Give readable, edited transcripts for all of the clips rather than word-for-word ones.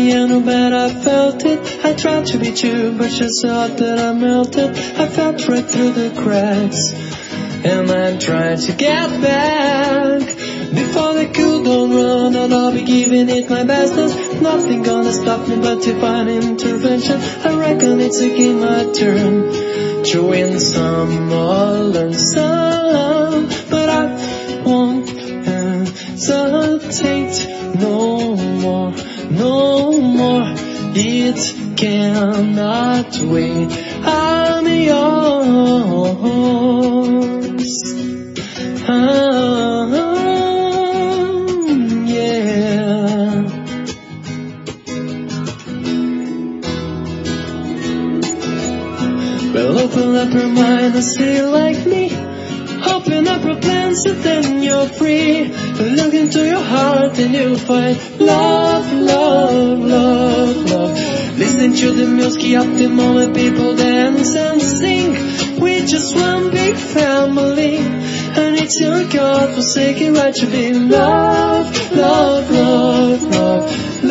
I know but I felt it. I tried to be true, but she saw that I melted. I felt right through the cracks, and I'm trying to get back. Before the cool don't run, and I'll be giving it my best. There's nothing gonna stop me but divine intervention. I reckon it's again my turn to win some or learn some, but I won't hesitate no more, no more. It cannot wait. I'm yours. Yeah. Well, open up your mind and see like me. Open up your plans and then you're free. Look into your heart and you'll find love, love, love, love. Listen to the music up the moment people dance and sing. We're just one big family, and it's your God-forsaken right to be love, love, love, love,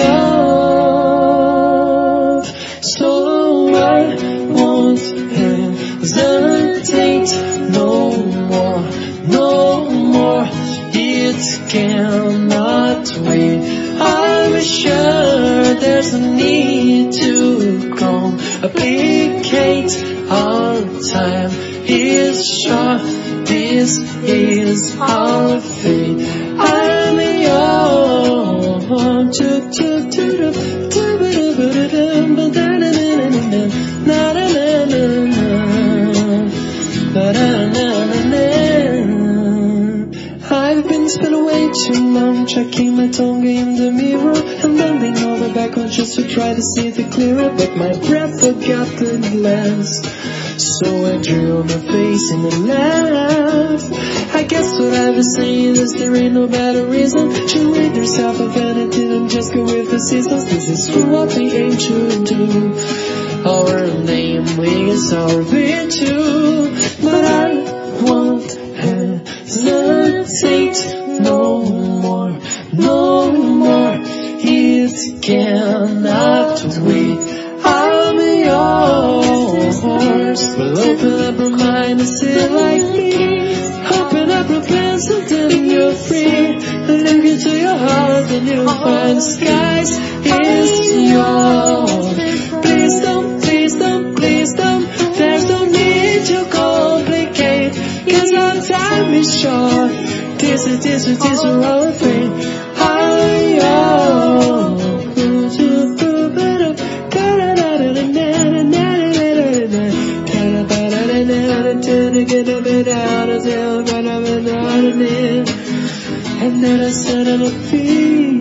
love. So I won't hesitate no more, no more. It cannot wait. I'm sure there's a need to complicate our time. Is short, this is our fate. I'm yours. I've been spending way too long checking my tongue in the mirror and bending over backwards just to try to see it clearer, but my breath forgot the glance. So I drew my face in the laugh. I guess what I was saying is there ain't no better reason to rid yourself of anything and just go with the seasons. This is what we aim to do. Our name is our virtue, but I won't hesitate no more, no more. It cannot wait. I'm yours. Well, open up your mind and sit like me. Open up your plans and then you're free. Look into your heart and you'll find the skies is yours. Please don't, please don't, please don't. There's no need to complicate, 'cause our time is short. This is our fate. I'm yours. Get a bit out of there, and then I said I'm a